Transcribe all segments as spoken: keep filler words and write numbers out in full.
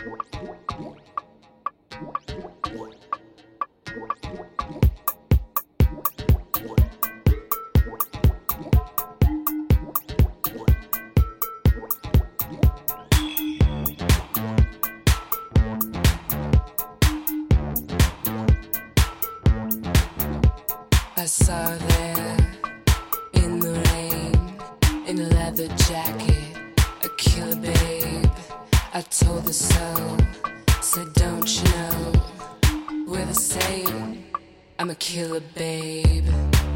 I saw her there in the rain, in a leather jacket, a killer babe. I told her so, said don't you know, we're the same, I'm a killer babe.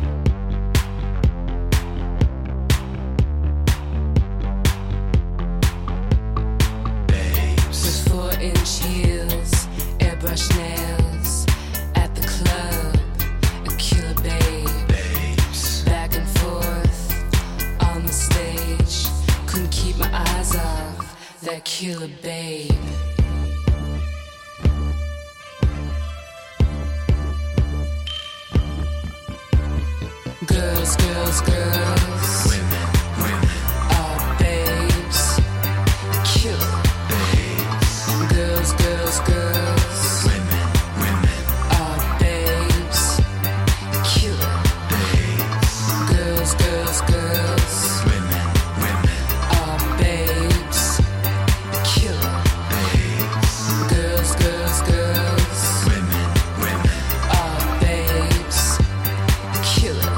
Babes. With four inch heels, airbrush nails, at the club, a killer babe. Babes. Back and forth, on the stage, couldn't keep my eyes off that killer babe. Girls, girls, girls, women, women, all babes, killer babes. Girls, girls, girls, women, women, all babes, killer babes. Girls, girls, girls, women, women, all babes, killer babes. Girls, girls, girls, women, women, all babes, killer.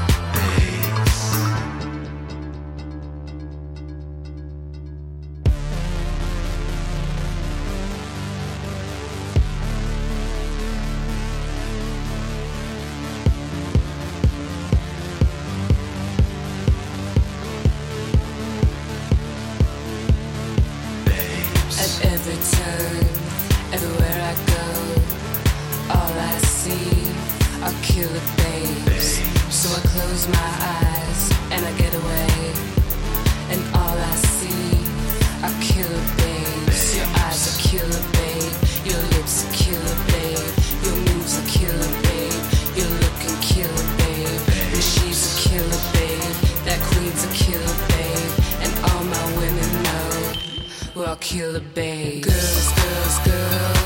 At every turn, everywhere I go, all I see are killer babes. So I close my eyes and I get away, and all I see are killer babes. Your eyes are killer babe, your lips are killer babe, your moves are killer babe, you're looking killer babe, and she's a killer babe, that queen's a killer babe, and all my women know we're all killer babes. Girls, girls, girls.